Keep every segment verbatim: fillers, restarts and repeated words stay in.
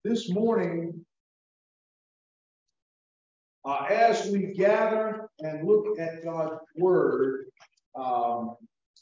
this morning, uh, as we gather and look at God's Word, um,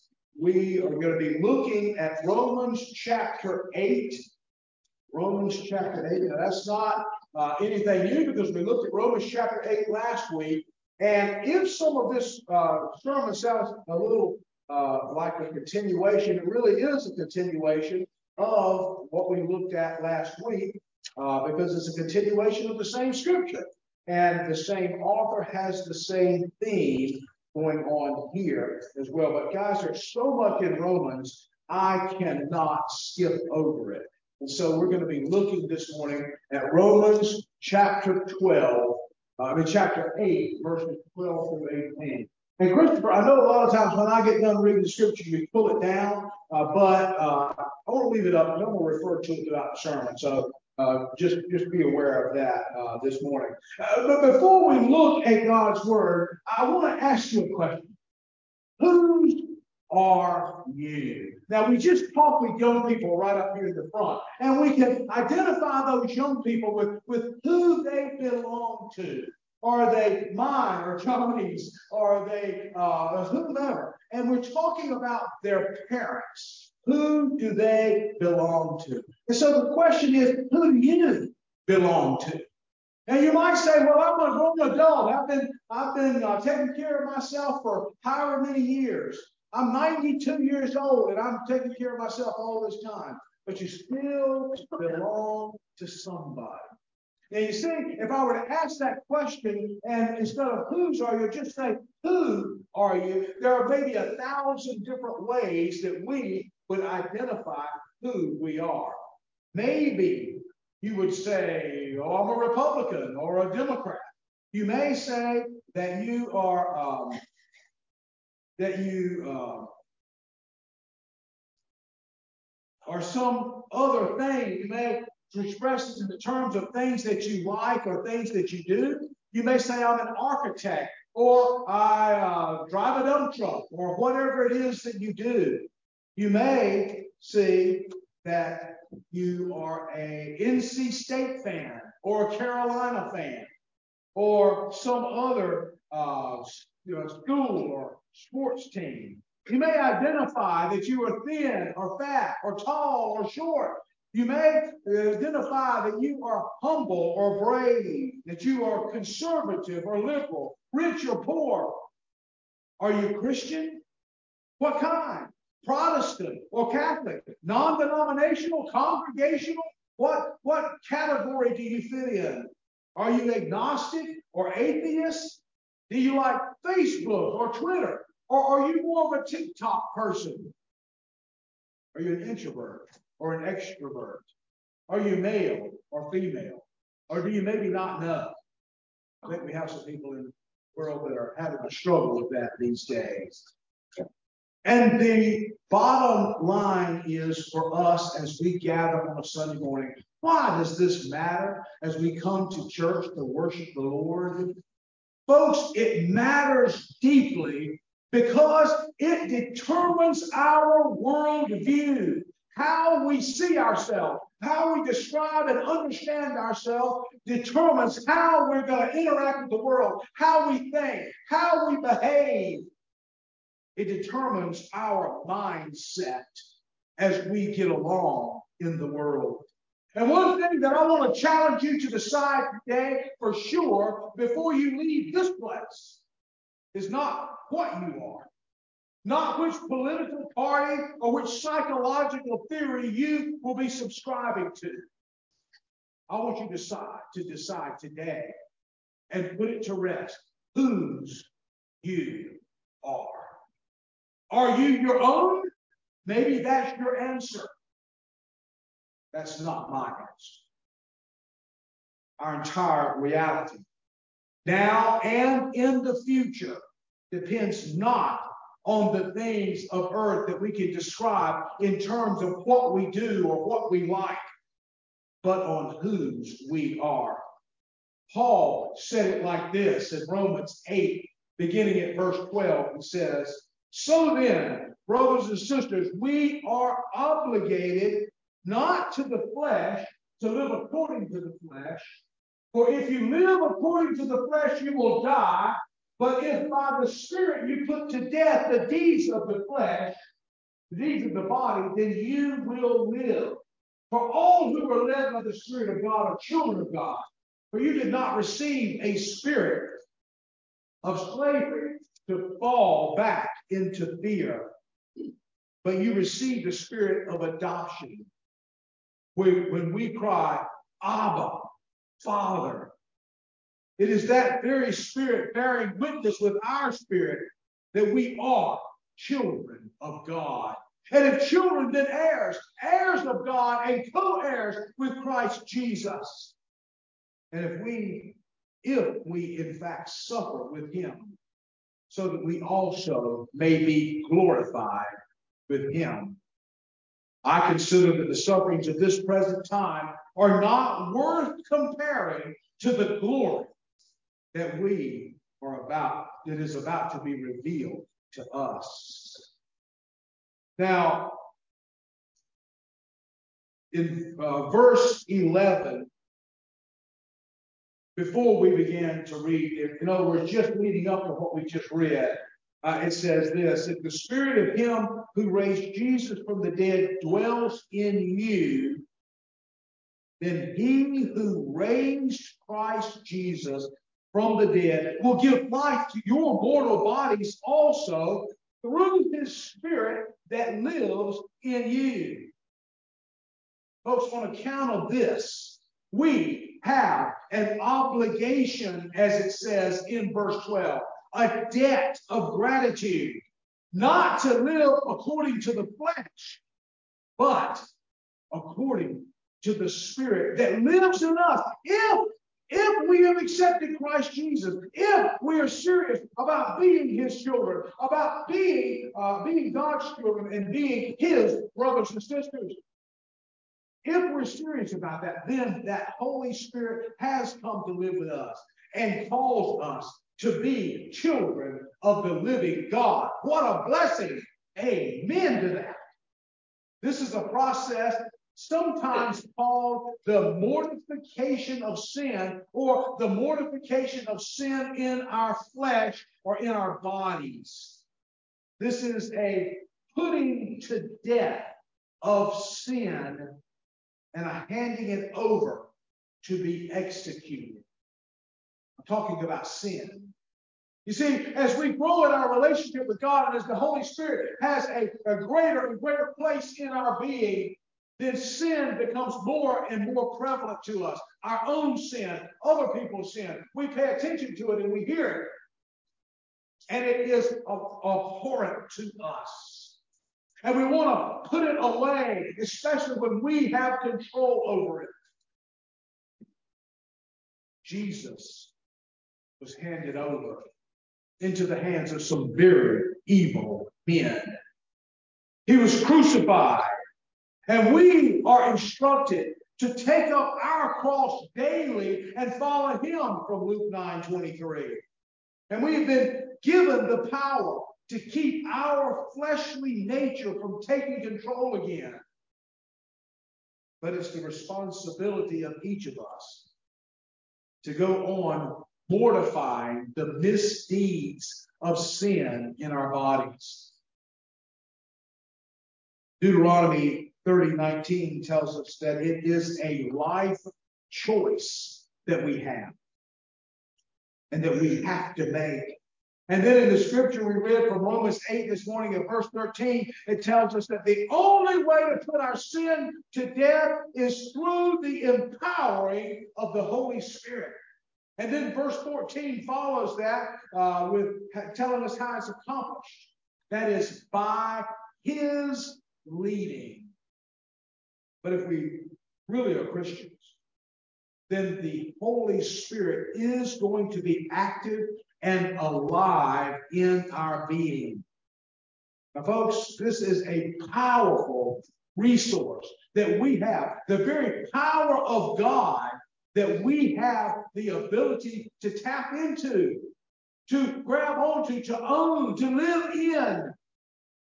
we are going to be looking at Romans chapter eight. Romans chapter eight. Now, that's not uh, anything new because we looked at Romans chapter eight last week. And if some of this uh, sermon sounds a little uh, like a continuation, it really is a continuation of what we looked at last week uh, because it's a continuation of the same scripture. And the same author has the same theme going on here as well. But guys, there's so much in Romans, I cannot skip over it. And so we're going to be looking this morning at Romans chapter twelve. Uh, I mean, chapter eight, verses twelve through eighteen. And Christopher, I know a lot of times when I get done reading the scripture, you pull it down, uh, but uh, I want to leave it up. I don't want to refer to it throughout the sermon. So uh, just, just be aware of that uh, this morning. Uh, but before we look at God's Word, I want to ask you a question. Whose are you? Now, we just talked with young people right up here in the front, and we can identify those young people with, with who they belong to. Are they mine or Johnny's? Are they uh, whomever? And we're talking about their parents. Who do they belong to? And so the question is, who do you belong to? Now you might say, well, I'm a grown adult. I've been, I've been uh, taking care of myself for however many years. I'm ninety-two years old and I'm taking care of myself all this time. But you still belong to somebody. Now you see, if I were to ask that question and instead of whose are you, just say, who are you? There are maybe a thousand different ways that we would identify who we are. Maybe you would say, oh, I'm a Republican or a Democrat. You may say that you are, um, that you uh, are some other thing. You may express it in the terms of things that you like or things that you do. You may say, I'm an architect, or I uh, drive a dump truck, or whatever it is that you do. You may see that you are a N C State fan, or a Carolina fan, or some other uh, you know, school or sports team. You may identify that you are thin or fat or tall or short. You may identify that you are humble or brave, that you are conservative or liberal, rich or poor. Are you Christian? What kind? Protestant or Catholic? Non-denominational? Congregational? What, what category do you fit in? Are you agnostic or atheist? Do you like Facebook or Twitter? Or are you more of a TikTok person? Are you an introvert or an extrovert? Are you male or female? Or do you maybe not know? I think we have some people in the world that are having a struggle with that these days. And the bottom line is for us as we gather on a Sunday morning, why does this matter as we come to church to worship the Lord? Folks, it matters deeply because it determines our worldview, how we see ourselves, how we describe and understand ourselves determines how we're going to interact with the world, how we think, how we behave. It determines our mindset as we get along in the world. And one thing that I want to challenge you to decide today for sure before you leave this place is not what you are, not which political party or which psychological theory you will be subscribing to. I want you to decide, to decide today and put it to rest whose you are. Are you your own? Maybe that's your answer. That's not my answer. Our entire reality, now and in the future, depends not on the things of earth that we can describe in terms of what we do or what we like, but on whose we are. Paul said it like this in Romans eight, beginning at verse twelve. He says, so then, brothers and sisters, we are obligated not to the flesh to live according to the flesh. For if you live according to the flesh, you will die. But if by the Spirit you put to death the deeds of the flesh, the deeds of the body, then you will live. For all who are led by the Spirit of God are children of God. For you did not receive a spirit of slavery to fall back into fear, but you received the spirit of adoption, when, when we cry, Abba, Father. It is that very Spirit bearing witness with our spirit that we are children of God. And if children, then heirs, heirs of God and co-heirs with Christ Jesus. And if we, if we in fact suffer with him, so that we also may be glorified with him. I consider that the sufferings of this present time are not worth comparing to the glory that we are about, that is about to be revealed to us. Now, in uh, verse eleven, before we begin to read, in other words, just leading up to what we just read, uh, it says this: if the Spirit of him who raised Jesus from the dead dwells in you, then he who raised Christ Jesus from the dead will give life to your mortal bodies also through his Spirit that lives in you. Folks, on account of this, we have an obligation, as it says in verse twelve, a debt of gratitude, not to live according to the flesh, but according to the Spirit that lives in us. If, if we have accepted Christ Jesus, if we are serious about being his children, about being, uh, being God's children and being his brothers and sisters, if we're serious about that, then that Holy Spirit has come to live with us and calls us to be children of the living God. What a blessing. Amen to that. This is a process sometimes called the mortification of sin, or the mortification of sin in our flesh or in our bodies. This is a putting to death of sin and a handing it over to be executed. I'm talking about sin. You see, as we grow in our relationship with God and as the Holy Spirit has a, a greater and greater place in our being, then sin becomes more and more prevalent to us. Our own sin, other people's sin. We pay attention to it and we hear it. And it is abhorrent to us. And we want to put it away, especially when we have control over it. Jesus was handed over into the hands of some very evil men. He was crucified, and we are instructed to take up our cross daily and follow him from Luke nine twenty-three. And we've been given the power to keep our fleshly nature from taking control again. But it's the responsibility of each of us to go on mortifying the misdeeds of sin in our bodies. Deuteronomy thirty nineteen tells us that it is a life choice that we have and that we have to make. And then in the scripture we read from Romans eight this morning at verse thirteen, it tells us that the only way to put our sin to death is through the empowering of the Holy Spirit. And then verse fourteen follows that uh, with telling us how it's accomplished. That is by his leading. But if we really are Christians, then the Holy Spirit is going to be active and alive in our being. Now, folks, this is a powerful resource that we have. The very power of God that we have the ability to tap into, to grab onto, to own, to live in.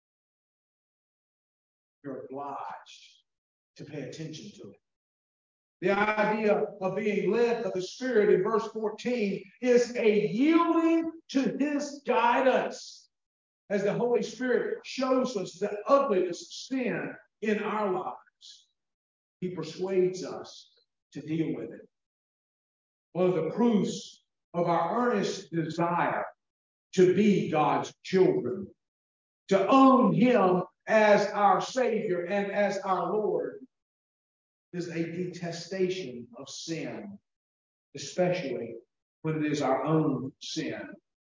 You're obliged to pay attention to it. The idea of being led by the Spirit in verse fourteen is a yielding to His guidance as the Holy Spirit shows us the ugliness of sin in our lives. He persuades us to deal with it. One of the proofs of our earnest desire to be God's children, to own Him as our Savior and as our Lord, is a detestation of sin, especially when it is our own sin.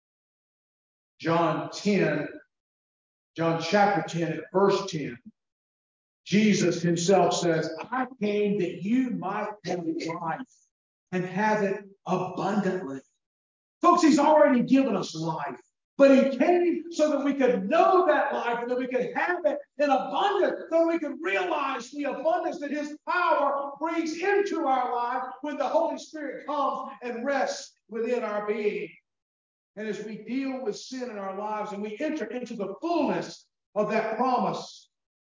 John ten, John chapter ten, verse ten, Jesus Himself says, I came that you might have life and have it abundantly. Folks, He's already given us life. But He came so that we could know that life and that we could have it in abundance, so we could realize the abundance that His power brings into our life when the Holy Spirit comes and rests within our being. And as we deal with sin in our lives and we enter into the fullness of that promise,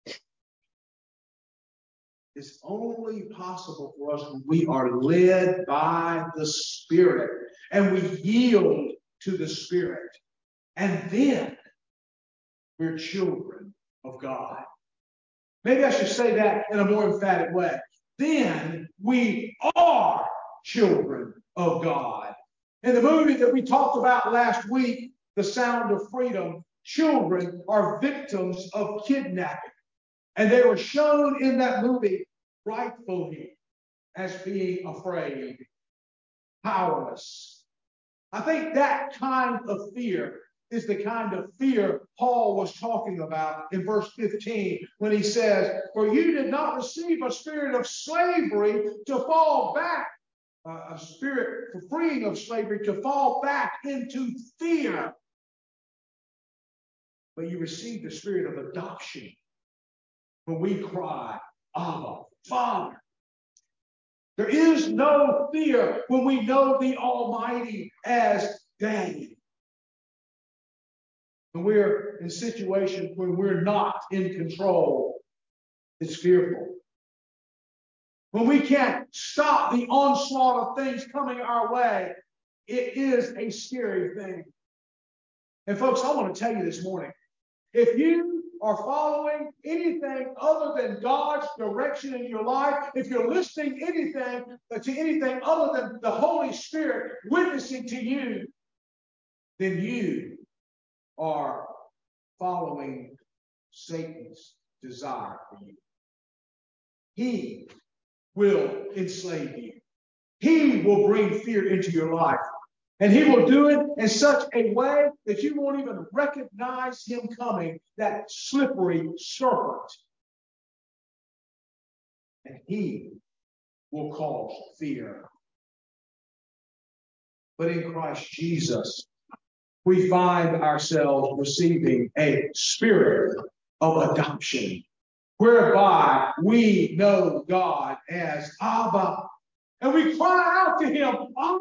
it's only possible for us when we are led by the Spirit and we yield to the Spirit. And then we're children of God. Maybe I should say that in a more emphatic way. Then we are children of God. In the movie that we talked about last week, The Sound of Freedom, children are victims of kidnapping. And they were shown in that movie rightfully as being afraid, powerless. I think that kind of fear is the kind of fear Paul was talking about in verse fifteen when he says, for you did not receive a spirit of slavery to fall back, uh, a spirit for freeing of slavery to fall back into fear, but you received the spirit of adoption when we cry, Abba, Father. There is no fear when we know the Almighty as Daddy. When we're in situations when we're not in control, it's fearful. When we can't stop the onslaught of things coming our way, it is a scary thing. And folks, I want to tell you this morning, if you are following anything other than God's direction in your life, if you're listening anything to anything other than the Holy Spirit witnessing to you, then you are following Satan's desire for you. He will enslave you. He will bring fear into your life. And He will do it in such a way that you won't even recognize Him coming, that slippery serpent. And He will cause fear. But in Christ Jesus, we find ourselves receiving a spirit of adoption, whereby we know God as Abba. And we cry out to Him, Abba.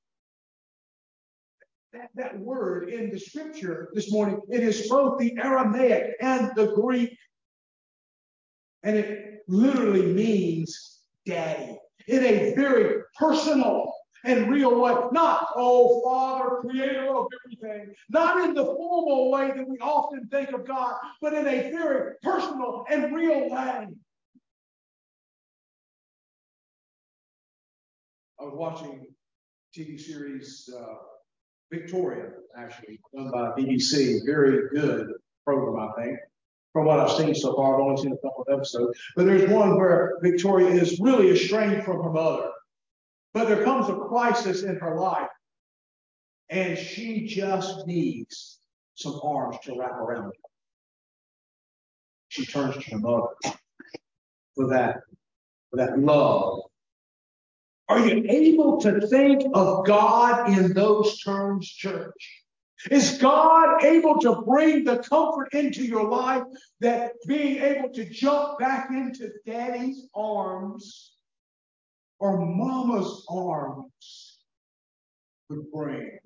That, that word in the scripture this morning, it is both the Aramaic and the Greek. And it literally means daddy in a very personal and real way. Not, oh, Father, creator of everything. Not in the formal way that we often think of God, but in a very personal and real way. I was watching T V series uh, Victoria, actually, done by B B C. Very good program, I think. From what I've seen so far, I've only seen a couple of episodes. But there's one where Victoria is really estranged from her mother. But there comes a crisis in her life, and she just needs some arms to wrap around her. She turns to her mother for that, for that love. Are you able to think of God in those terms, church? Is God able to bring the comfort into your life that being able to jump back into Daddy's arms or Mama's arms would bring?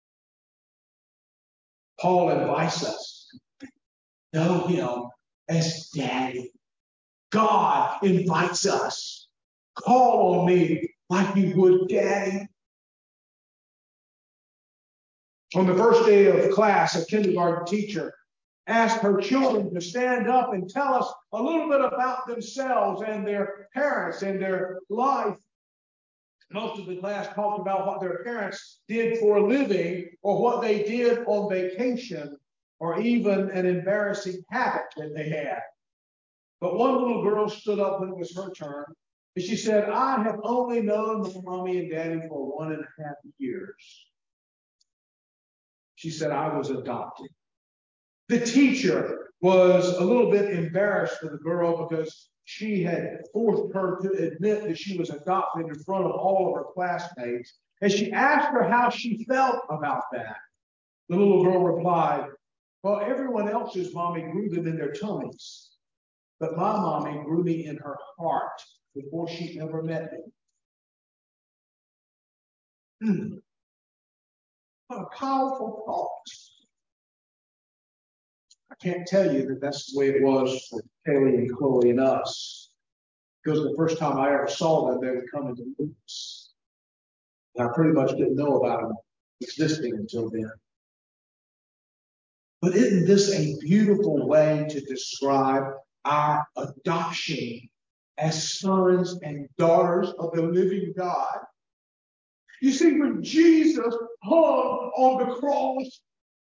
Paul invites us to know Him as Daddy. God invites us call on me like you would Daddy? On the first day of class, a kindergarten teacher asked her children to stand up and tell us a little bit about themselves and their parents and their life. Most of the class talked about what their parents did for a living or what they did on vacation or even an embarrassing habit that they had. But one little girl stood up when it was her turn, and she said, I have only known my mommy and daddy for one and a half years. She said, I was adopted. The teacher was a little bit embarrassed for the girl because she had forced her to admit that she was adopted in front of all of her classmates. And she asked her how she felt about that. The little girl replied, well, everyone else's mommy grew them in their tummies, but my mommy grew me in her heart before she ever met me. Hmm. What a powerful thought. I can't tell you that that's the way it was for Kaylee and Chloe and us, because the first time I ever saw them, they were coming to Lucas. And I pretty much didn't know about them existing until then. But isn't this a beautiful way to describe our adoption as sons and daughters of the living God? You see, when Jesus hung on the cross,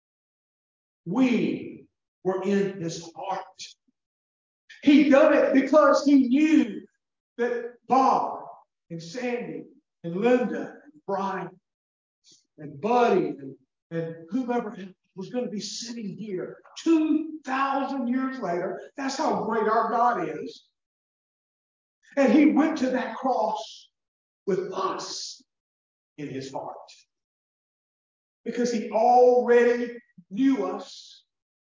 we were in his heart. He done it because he knew that Bob and Sandy and Linda and Brian and Buddy and, and whomever was going to be sitting here two thousand years later. That's how great our God is. And he went to that cross with us in his heart. Because he already knew us.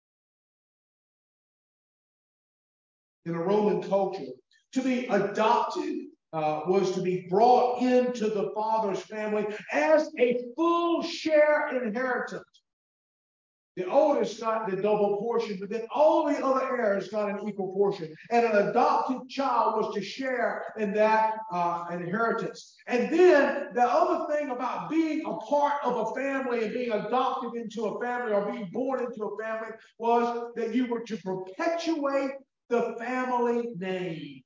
In a Roman culture, to be adopted uh, was to be brought into the Father's family as a full share inheritance. The oldest got the double portion, but then all the other heirs got an equal portion. And an adopted child was to share in that uh, inheritance. And then the other thing about being a part of a family and being adopted into a family or being born into a family was that you were to perpetuate the family name.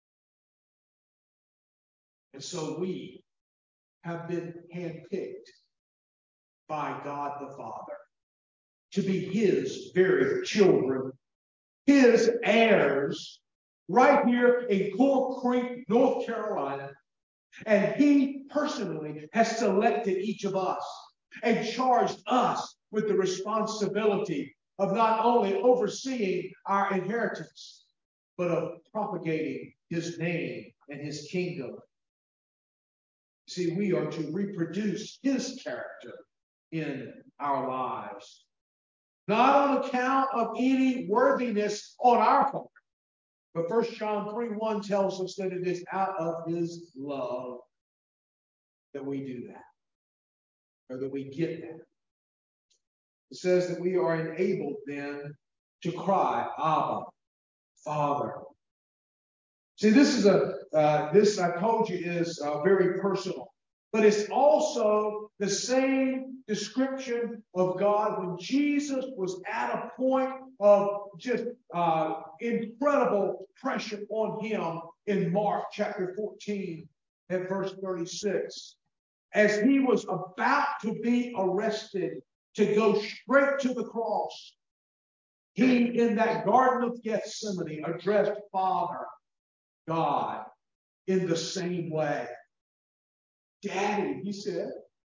And so we have been handpicked by God the Father to be his very children, his heirs, right here in Coal Creek, North Carolina. And he personally has selected each of us and charged us with the responsibility of not only overseeing our inheritance, but of propagating his name and his kingdom. See, we are to reproduce his character in our lives. Not on account of any worthiness on our part. But First John three one tells us that it is out of his love that we do that. Or that we get that. It says that we are enabled then to cry, Abba, Father. See, this is a, uh, this I told you is uh, very personal. But it's also the same description of God when Jesus was at a point of just uh, incredible pressure on him in Mark chapter fourteen and verse thirty-six. As he was about to be arrested to go straight to the cross, he, in that Garden of Gethsemane, addressed Father, God, in the same way. Daddy, he said.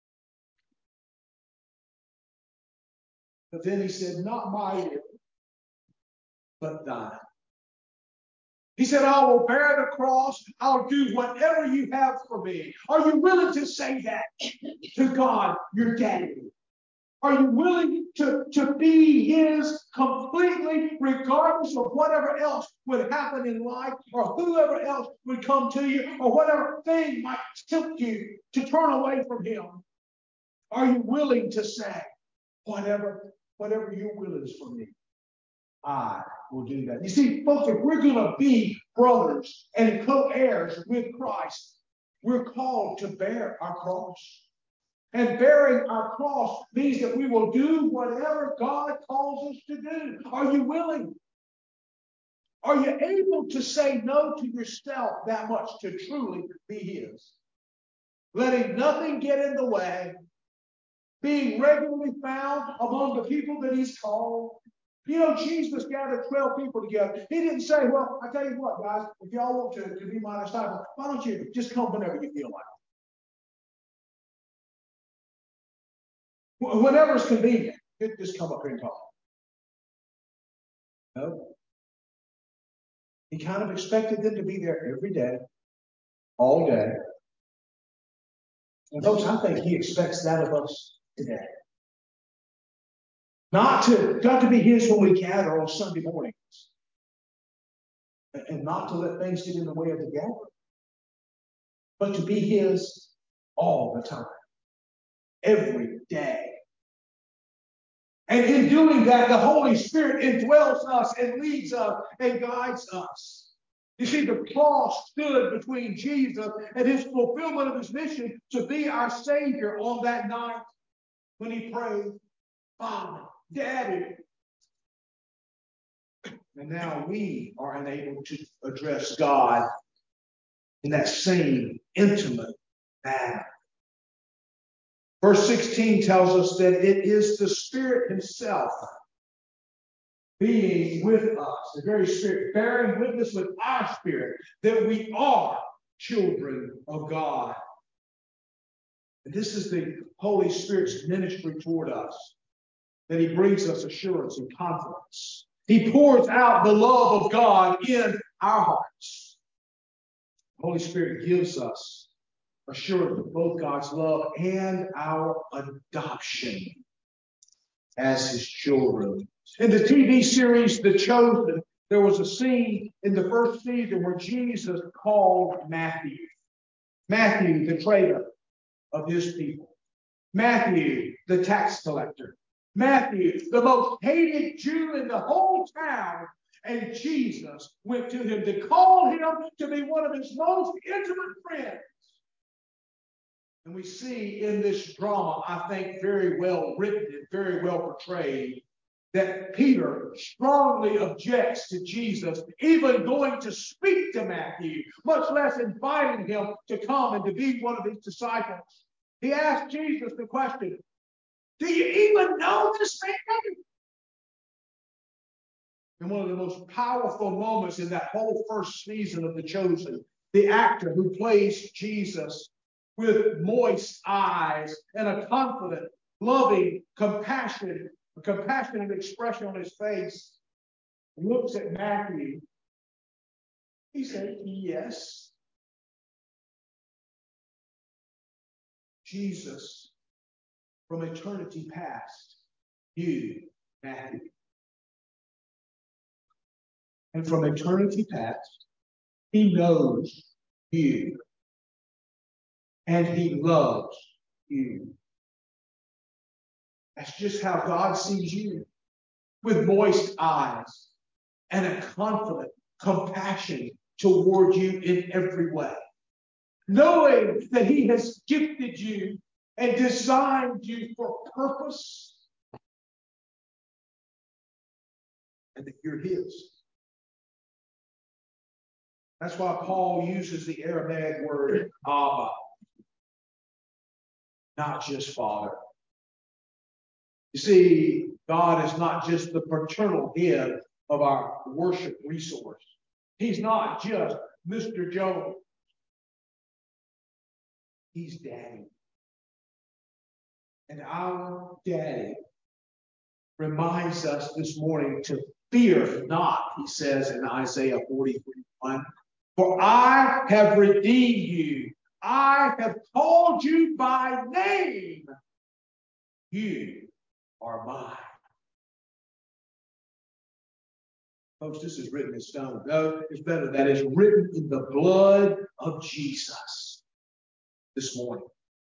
But then he said, not my will, but thine. He said, I will bear the cross. I'll do whatever you have for me. Are you willing to say that to God, your daddy? Are you willing to, to be his completely, regardless of whatever else would happen in life or whoever else would come to you or whatever thing might tempt you to turn away from him? Are you willing to say, whatever, whatever your will is for me, I will do that. You see, folks, if we're going to be brothers and co-heirs with Christ, we're called to bear our cross. And bearing our cross means that we will do whatever God calls us to do. Are you willing? Are you able to say no to yourself that much to truly be His? Letting nothing get in the way, being regularly found among the people that He's called. You know, Jesus gathered twelve people together. He didn't say, well, I tell you what, guys, if y'all want to, to be my disciples, why don't you just come whenever you feel like it? Whenever it's convenient, just come up here and talk. No. He kind of expected them to be there every day, all day. And folks, I think He expects that of us today. Not to, not to be His when we gather on Sunday mornings. And not to let things get in the way of the gathering. But to be His all the time. Every day. And in doing that, the Holy Spirit indwells us and leads us and guides us. You see, the cross stood between Jesus and His fulfillment of His mission to be our Savior on that night when He prayed, Father, Daddy. And now we are enabled to address God in that same intimate manner. Verse sixteen tells us that it is the Spirit Himself being with us, the very Spirit bearing witness with our spirit that we are children of God. And this is the Holy Spirit's ministry toward us, that He brings us assurance and confidence. He pours out the love of God in our hearts. The Holy Spirit gives us assurance of both God's love and our adoption as His children. In the T V series The Chosen, there was a scene in the first season where Jesus called Matthew. Matthew, the traitor of His people. Matthew, the tax collector. Matthew, the most hated Jew in the whole town. And Jesus went to him to call him to be one of His most intimate friends. And we see in this drama, I think very well written and very well portrayed, that Peter strongly objects to Jesus even going to speak to Matthew, much less inviting him to come and to be one of His disciples. He asked Jesus the question, do you even know this man? And one of the most powerful moments in that whole first season of The Chosen, the actor who plays Jesus with moist eyes and a confident, loving, compassionate, a compassionate expression on his face, looks at Matthew. He said, yes. Jesus, from eternity past, knew Matthew. And from eternity past, He knows you. And He loves you. That's just how God sees you. With moist eyes and a confident compassion toward you in every way. Knowing that He has gifted you and designed you for purpose. And that you're His. That's why Paul uses the Aramaic word Abba. Not just Father. You see, God is not just the paternal head of our worship resource. He's not just Mister Jones. He's Daddy. And our Daddy reminds us this morning to fear not, he says in Isaiah forty-three one. For I have redeemed you. I have called you by name. You are mine. Folks, this is written in stone. No, it's better. That is written in the blood of Jesus this morning.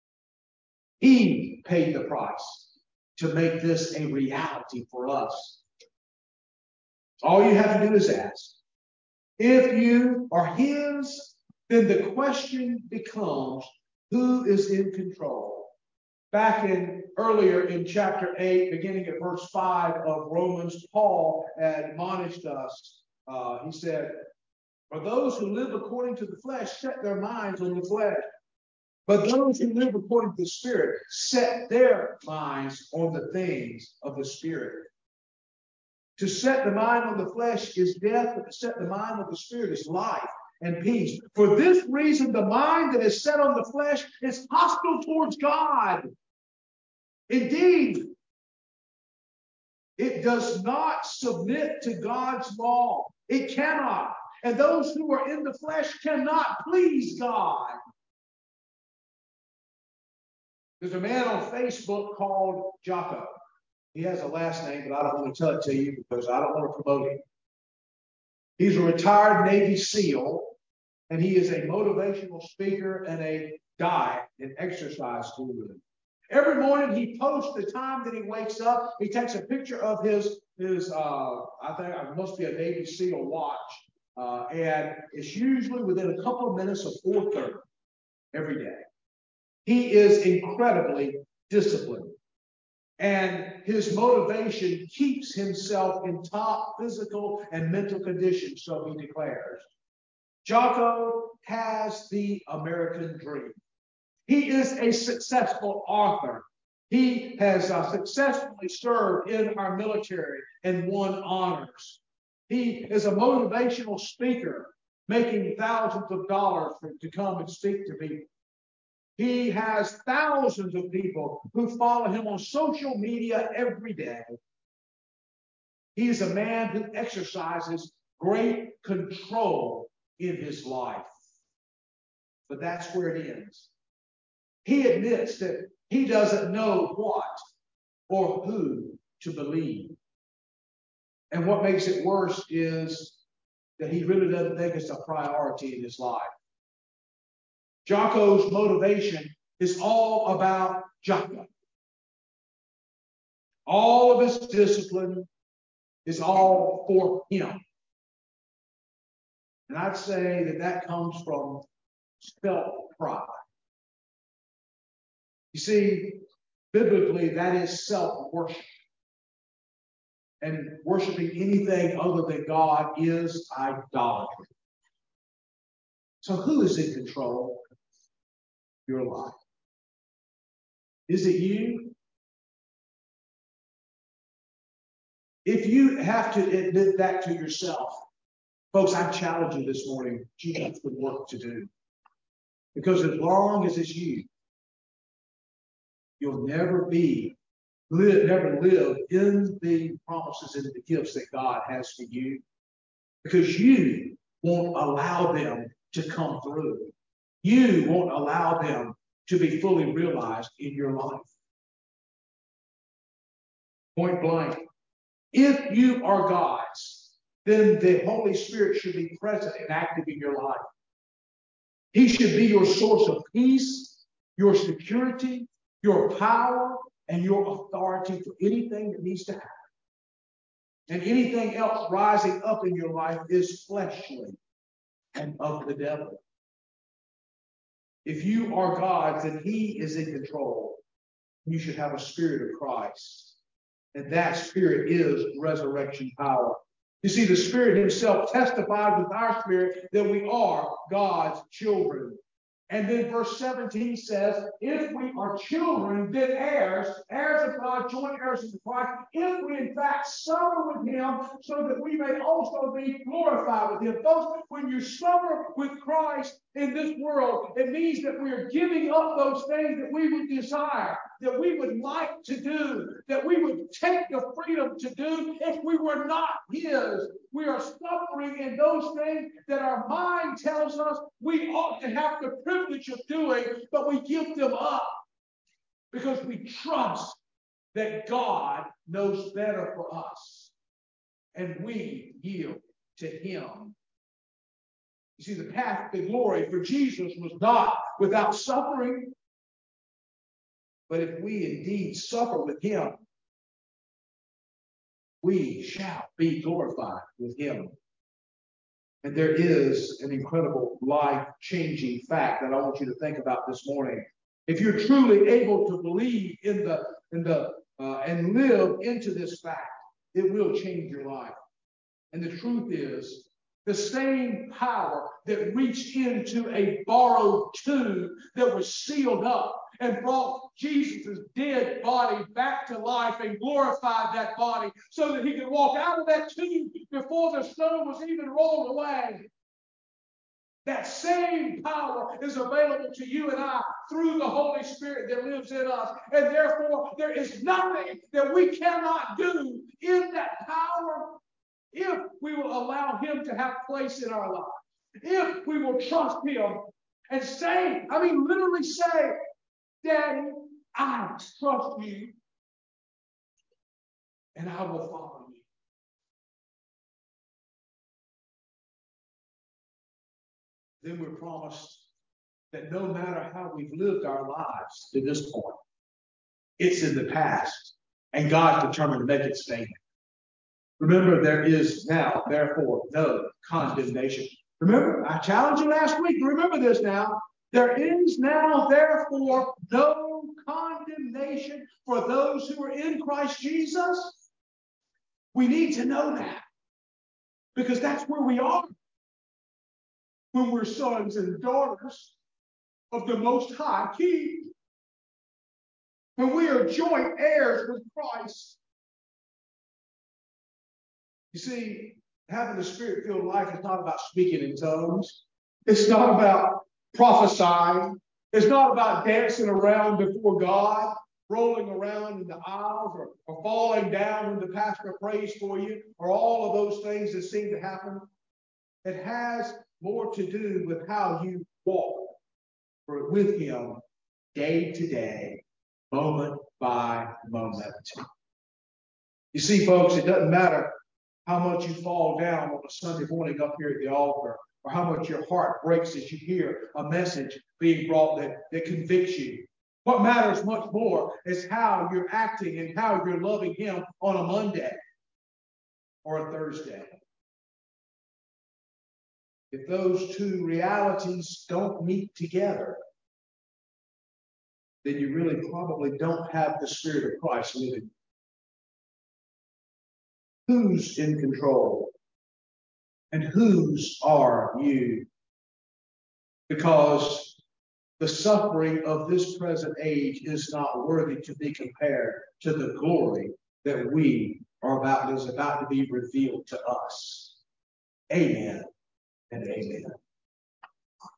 He paid the price to make this a reality for us. All you have to do is ask. If you are His, then the question becomes, who is in control? Back in earlier in chapter eight, beginning at verse five of Romans, Paul admonished us. Uh, he said, for those who live according to the flesh set their minds on the flesh. But those who live according to the Spirit set their minds on the things of the Spirit. To set the mind on the flesh is death, but to set the mind on the Spirit is life and peace. For this reason, the mind that is set on the flesh is hostile towards God. Indeed, it does not submit to God's law. It cannot. And those who are in the flesh cannot please God. There's a man on Facebook called Jocko. He has a last name, but I don't want to tell it to you because I don't want to promote him. He's a retired Navy SEAL, and he is a motivational speaker and a diet and exercise guru. Every morning he posts the time that he wakes up. He takes a picture of his, his uh, I think it must be a Navy SEAL watch, uh, and it's usually within a couple of minutes of four thirty every day. He is incredibly disciplined. And his motivation keeps himself in top physical and mental condition, so he declares. Jocko has the American dream. He is a successful author. He has uh, successfully served in our military and won honors. He is a motivational speaker, making thousands of dollars for, to come and speak to people. He has thousands of people who follow him on social media every day. He is a man who exercises great control in his life. But that's where it ends. He admits that he doesn't know what or who to believe. And what makes it worse is that he really doesn't think it's a priority in his life. Jocko's motivation is all about Jocko. All of his discipline is all for him. And I'd say that that comes from self-pride. You see, biblically, that is self-worship. And worshiping anything other than God is idolatry. So who is in control of your life? Is it you? If you have to admit that to yourself, folks, I challenge you this morning, you have some work to do. Because as long as it's you, you'll never be, live, never live in the promises and the gifts that God has for you. Because you won't allow them to come through. You won't allow them to be fully realized in your life. Point blank. If you are God's, then the Holy Spirit should be present and active in your life. He should be your source of peace, your security, your power, and your authority for anything that needs to happen. And anything else rising up in your life is fleshly and of the devil. If you are God's, then He is in control. You should have a spirit of Christ. And that spirit is resurrection power. You see, the Spirit Himself testified with our spirit that we are God's children. And then verse seventeen says, if we are children, then heirs, heirs of God, joint heirs of Christ, if we in fact suffer with Him, so that we may also be glorified with Him. Folks, when you suffer with Christ in this world, it means that we are giving up those things that we would desire, that we would like to do, that we would take the freedom to do if we were not His. We are suffering in those things that our mind tells us we ought to have the privilege of doing, but we give them up because we trust that God knows better for us, and we yield to Him. You see, the path to glory for Jesus was not without suffering, but if we indeed suffer with Him, we shall be glorified with him. And there is an incredible life-changing fact that I want you to think about this morning. If you're truly able to believe in the, in the, uh, and live into this fact, it will change your life. And the truth is, the same power that reached into a borrowed tomb that was sealed up and brought Jesus' dead body back to life and glorified that body so that he could walk out of that tomb before the stone was even rolled away. That same power is available to you and I through the Holy Spirit that lives in us. And therefore, there is nothing that we cannot do in that power if we will allow him to have place in our lives. If we will trust him and say, I mean, literally say, Daddy, I trust you and I will follow you. Then we're promised that no matter how we've lived our lives to this point, it's in the past, and God's determined to make it statement. Remember, there is now, therefore, no condemnation. Remember, I challenged you last week. Remember this now. There is now, therefore, no condemnation for those who are in Christ Jesus. We need to know that, because that's where we are when we're sons and daughters of the Most High King. When we are joint heirs with Christ. You see, having a Spirit-filled life is not about speaking in tongues. It's not about prophesying. It's not about dancing around before God, rolling around in the aisles, or, or falling down when the pastor prays for you, or all of those things that seem to happen. It has more to do with how you walk with him day to day, moment by moment. You see, folks, it doesn't matter how much you fall down on a Sunday morning up here at the altar, or how much your heart breaks as you hear a message being brought that, that convicts you. What matters much more is how you're acting and how you're loving him on a Monday or a Thursday. If those two realities don't meet together, then you really probably don't have the Spirit of Christ living. Who's in control? And whose are you? Because the suffering of this present age is not worthy to be compared to the glory that we are about, is about to be revealed to us. Amen and amen.